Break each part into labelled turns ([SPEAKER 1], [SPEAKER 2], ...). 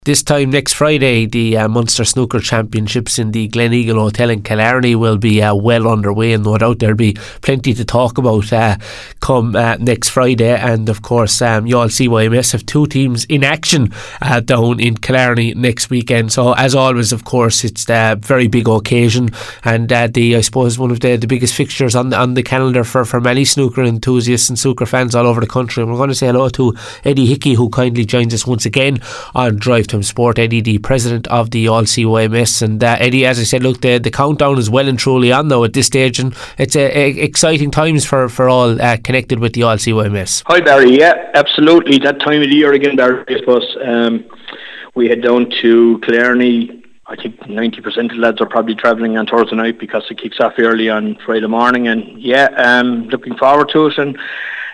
[SPEAKER 1] This time next Friday, the Munster Snooker Championships in the Gleneagle Hotel in Killarney will be well underway, and no doubt there'll be plenty to talk about come next Friday. And of course, Youghal CYMS have two teams in action down in Killarney next weekend. So as always, of course, it's a very big occasion, and I suppose one of the biggest fixtures on the calendar for many snooker enthusiasts and snooker fans all over the country. And we're going to say hello to Eddie Hickey, who kindly joins us once again on Drive Time Sport. Eddie, the president of the Youghal CYMS. And Eddie, as I said, look, the countdown is well and truly on now at this stage, and it's exciting times for all connected with the Youghal CYMS.
[SPEAKER 2] Hi Barry, yeah, absolutely. That time of the year again, Barry, I suppose. We head down to Killarney. I think 90% of the lads are probably travelling on Thursday night because it kicks off early on Friday morning, and looking forward to it. And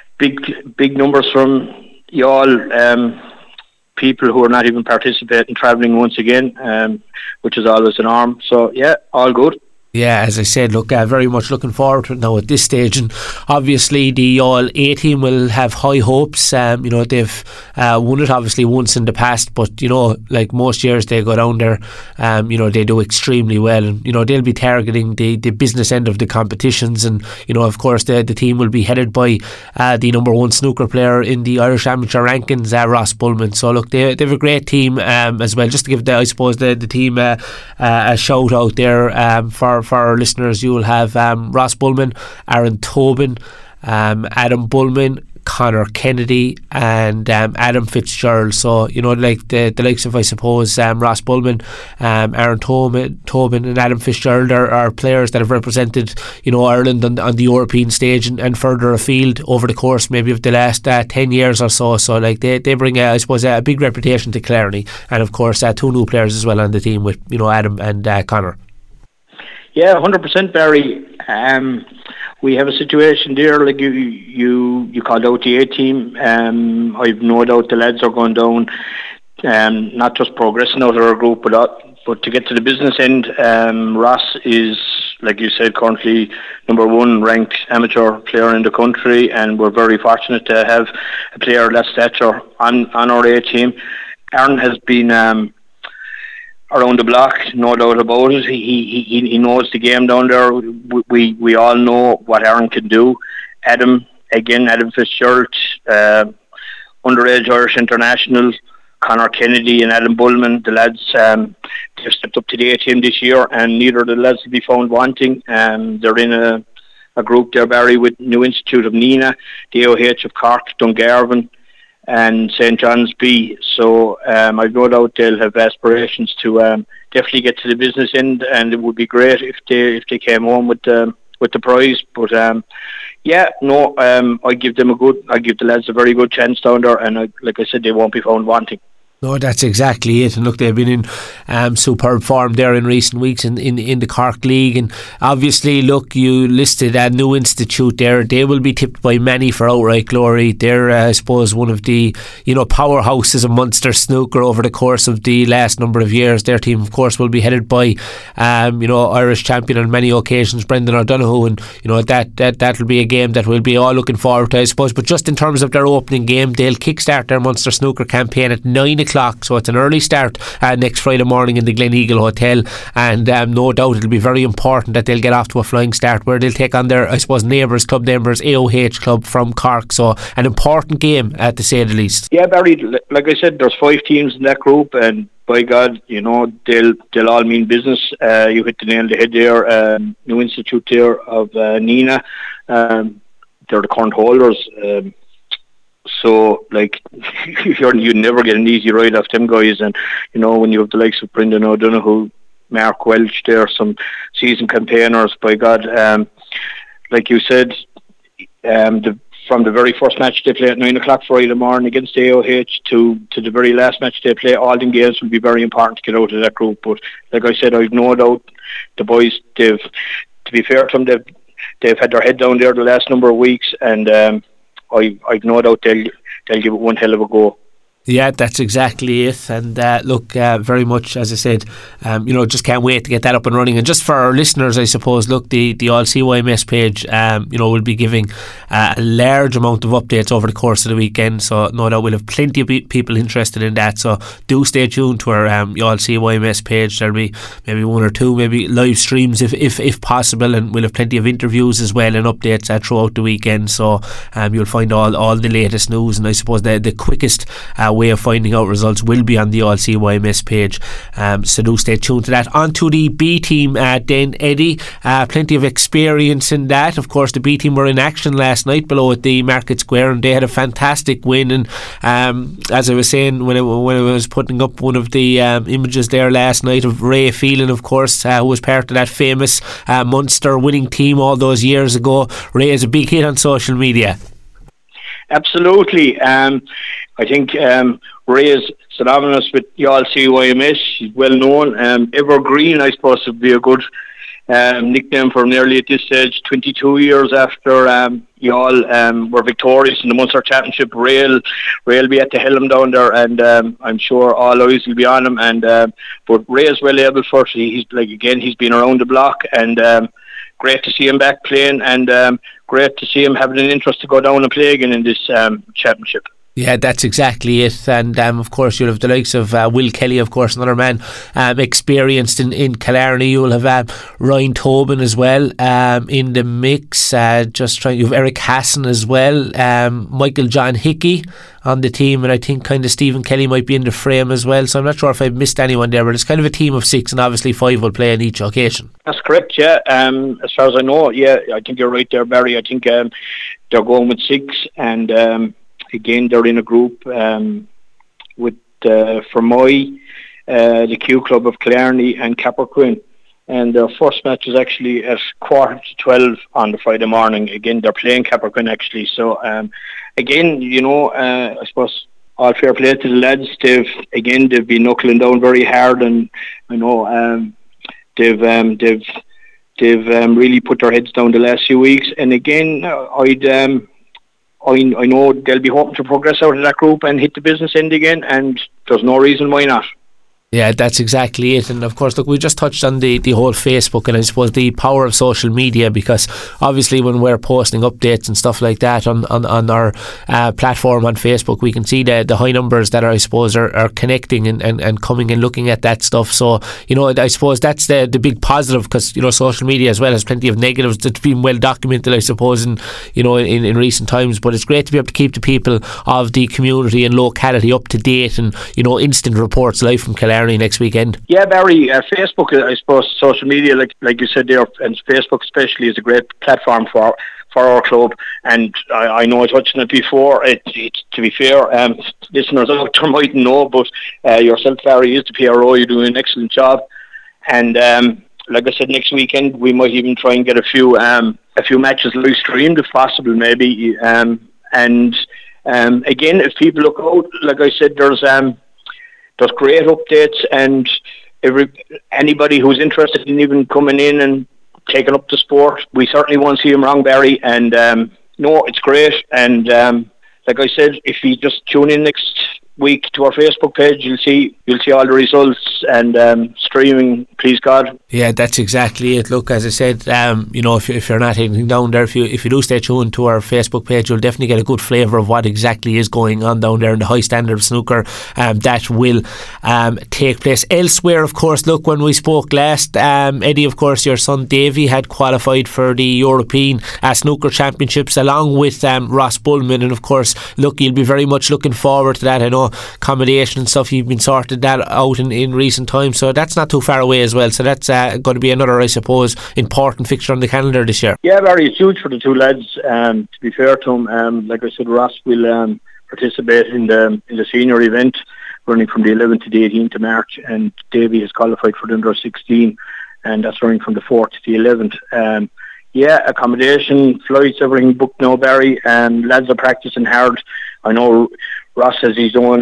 [SPEAKER 2] big numbers from Youghal. People who are not even participating travelling once again, which is always an arm. So yeah, all good.
[SPEAKER 1] Yeah, as I said, look, very much looking forward to it now at this stage. And obviously the Youghal A team will have high hopes. They've won it obviously once in the past, but like most years they go down there, they do extremely well, and they'll be targeting the business end of the competitions. And of course the team will be headed by the number one snooker player in the Irish amateur rankings, Ross Bullman. So look, they have a great team as well. Just to give the team a shout out there for our listeners, you will have Ross Bullman, Aaron Tobin, Adam Bullman, Conor Kennedy, and Adam Fitzgerald. So like the likes of, I suppose, Ross Bullman, Aaron Tobin and Adam Fitzgerald are players that have represented Ireland on the European stage and further afield over the course maybe of the last 10 years or so. So like they bring I suppose a big reputation to Killarney, and of course two new players as well on the team with Adam and Conor.
[SPEAKER 2] Yeah, 100%, Barry. We have a situation there, like you called out the A team. I've no doubt the lads are going down, not just progressing out of our group, but to get to the business end. Ross is, like you said, currently number one ranked amateur player in the country, and we're very fortunate to have a player of that stature on our A team. Aaron has been around the block, no doubt about it. He knows the game down there. We all know what Aaron can do. Adam Fitzgerald, underage Irish international, Conor Kennedy and Adam Bullman, the lads they've stepped up to the A team this year, and neither of the lads will be found wanting. They're in a group there, Barry, with New Institute of Nina, the AOH of Cork, Dungarvan, and St. John's B. So I've no doubt they'll have aspirations to definitely get to the business end, and it would be great if they came home with the prize. But I give the lads a very good chance down there, and like I said, they won't be found wanting.
[SPEAKER 1] No, that's exactly it. And look, they've been in superb form there in recent weeks in the Cork League. And obviously, look, you listed a New Institute there. They will be tipped by many for outright glory. They're, I suppose, one of the powerhouses of Munster snooker over the course of the last number of years. Their team, of course, will be headed by Irish champion on many occasions, Brendan O'Donoghue. And that'll be a game that we'll be all looking forward to, I suppose. But just in terms of their opening game, they'll kickstart their Munster snooker campaign at 9 o'clock, so it's an early start next Friday morning in the Gleneagle Hotel, and no doubt it'll be very important that they'll get off to a flying start, where they'll take on their, I suppose, club neighbours, AOH Club from Cork. So an important game, to say the least.
[SPEAKER 2] Yeah, Barry, like I said, there's 5 teams in that group, and by God, they'll all mean business. You hit the nail on the head there. New Institute there of Nina, they're the current holders. So, like, you never get an easy ride off them guys. And, when you have the likes of Brendan O'Donoghue, Mark Welch there, some seasoned campaigners, by God. Like you said, from the very first match they play at 9 o'clock Friday morning against AOH to the very last match they play, all them games will be very important to get out of that group. But, like I said, I've no doubt the boys, to be fair to them, they've had their head down there the last number of weeks, and I've no doubt they'll give it one hell of a go.
[SPEAKER 1] Yeah, that's exactly it. And look, very much, as I said, just can't wait to get that up and running. And just for our listeners, I suppose, look, the All CYMS page, will be giving a large amount of updates over the course of the weekend. So no doubt we'll have plenty of people interested in that. So do stay tuned to our All CYMS page. There'll be maybe one or two, maybe live streams if possible, and we'll have plenty of interviews as well and updates throughout the weekend. So you'll find all the latest news, and I suppose the quickest way of finding out results will be on the All CYMS page, so do stay tuned to that. On to the B team then, Eddie. Plenty of experience in that. Of course, the B team were in action last night below at the Market Square, and they had a fantastic win. And as I was saying when I was putting up one of the images there last night of Ray Phelan, of course, who was part of that famous Munster winning team all those years ago. Ray is a big hit on social media.
[SPEAKER 2] Absolutely. I think Ray is synonymous with All CYMS. He's well known. Evergreen, I suppose, would be a good nickname for nearly at this stage. 22 years after All were victorious in the Munster Championship. Ray will be at the helm down there, and I'm sure all eyes will be on him. And but Ray is well able for it. He's been around the block, and great to see him back playing, and great to see him having an interest to go down and play again in this championship.
[SPEAKER 1] Yeah, that's exactly it. And of course you'll have the likes of Will Kelly, of course, another man experienced in Killarney. You'll have Ryan Tobin as well in the mix. You have Eric Hassan as well, Michael John Hickey on the team, and I think kind of Stephen Kelly might be in the frame as well. So I'm not sure if I've missed anyone there, but it's kind of a team of 6, and obviously 5 will play on each occasion.
[SPEAKER 2] That's correct, yeah. As far as I know, yeah, I think you're right there, Barry. I think they're going with 6, and again, they're in a group with Fermoy, the Q Club of Killarney, and Capperquin. And their first match is actually at 11:45 on the Friday morning. Again, they're playing Capperquin actually. So again, I suppose all fair play to the lads. They've been knuckling down very hard, and I know they've really put their heads down the last few weeks. And again, I know they'll be hoping to progress out of that group and hit the business end again, and there's no reason why not.
[SPEAKER 1] Yeah, that's exactly it. And of course, look, we just touched on the whole Facebook, and I suppose the power of social media, because obviously when we're posting updates and stuff like that on our platform on Facebook, we can see the high numbers that I suppose are connecting and coming and looking at that stuff. So I suppose that's the big positive, because social media as well has plenty of negatives that's been well documented, I suppose, in recent times. But it's great to be able to keep the people of the community and locality up to date, and instant reports live from Killarney next weekend.
[SPEAKER 2] Yeah, Barry, Facebook, I suppose, social media, like you said there, and Facebook especially, is a great platform for our club. And I know I touched on it before. It's to be fair, listeners out there mightn't know, but yourself, Barry, is the PRO. You're doing an excellent job. And like I said, next weekend we might even try and get a few matches live streamed if possible, maybe. And again, if people look out, like I said, there's great updates, and anybody who's interested in even coming in and taking up the sport, we certainly won't see them wrong, Barry. And no, it's great. And like I said, if you just tune in next week to our Facebook page, you'll see all the results and streaming, please God.
[SPEAKER 1] Yeah, that's exactly it. Look, as I said, if you're not heading down there, if you do stay tuned to our Facebook page, you'll definitely get a good flavour of what exactly is going on down there in the high standard of snooker that will take place. Elsewhere, of course, look, when we spoke last, Eddie, of course, your son Davy had qualified for the European Snooker Championships along with Ross Bullman, and of course, look, you'll be very much looking forward to that. I know accommodation and stuff, you've been sorted that out in recent times, so that's not too far away as well. So that's going to be another, I suppose, important fixture on the calendar this year.
[SPEAKER 2] Yeah, Barry, it's huge for the two lads. To be fair to them, like I said, Ross will participate in the senior event running from the 11th to the 18th of March, and Davy has qualified for the under 16, and that's running from the 4th to the 11th. Yeah, accommodation, flights, everything booked now, Barry. Lads are practicing hard. I know Ross has his own.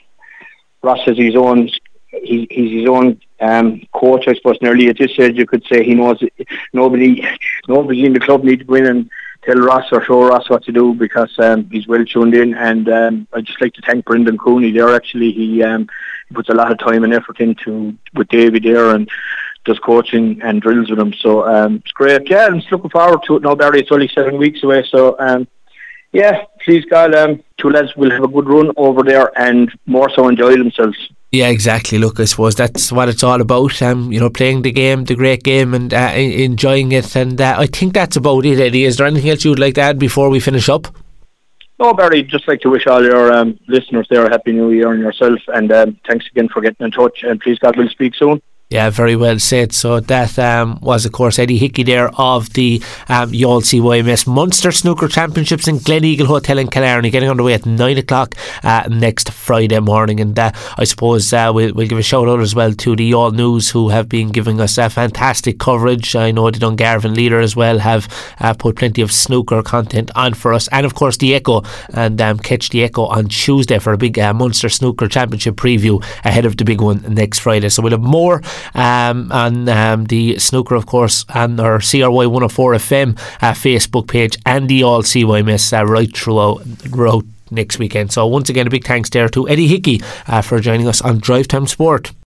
[SPEAKER 2] He's his own coach, I suppose. Nearly at this stage, you could say he knows nobody in the club needs to go in and tell Ross or show Ross what to do, because he's well tuned in. And I'd just like to thank Brendan Cooney there. Actually, he puts a lot of time and effort into with Davey there, and does coaching and drills with him. So it's great. Yeah, I'm just looking forward to it now, Barry. It's only 7 weeks away, so yeah, please God, two lads will have a good run over there and more so enjoy themselves.
[SPEAKER 1] Yeah, exactly. Look, I suppose that's what it's all about. Playing the game, the great game, and enjoying it. And I think that's about it, Eddie. Is there anything else you'd like to add before we finish up?
[SPEAKER 2] No, Barry, just like to wish all your listeners there a Happy New Year and yourself. And thanks again for getting in touch. And please God, we'll speak soon.
[SPEAKER 1] Yeah, very well said. So that was, of course, Eddie Hickey there of the Youghal CYMS Munster Snooker Championships in Gleneagle Hotel in Killarney, getting underway at 9 o'clock next Friday morning. And I suppose we'll give a shout out as well to the Youghal News, who have been giving us fantastic coverage. I know the Dungarvan Leader as well have put plenty of snooker content on for us, and of course the Echo, and catch the Echo on Tuesday for a big Munster Snooker Championship preview ahead of the big one next Friday. So we'll have more on the snooker, of course, on our CRY 104 FM Facebook page, and the Youghal CYMS right throughout next weekend. So once again, a big thanks there to Eddie Hickey for joining us on Drive Time Sport.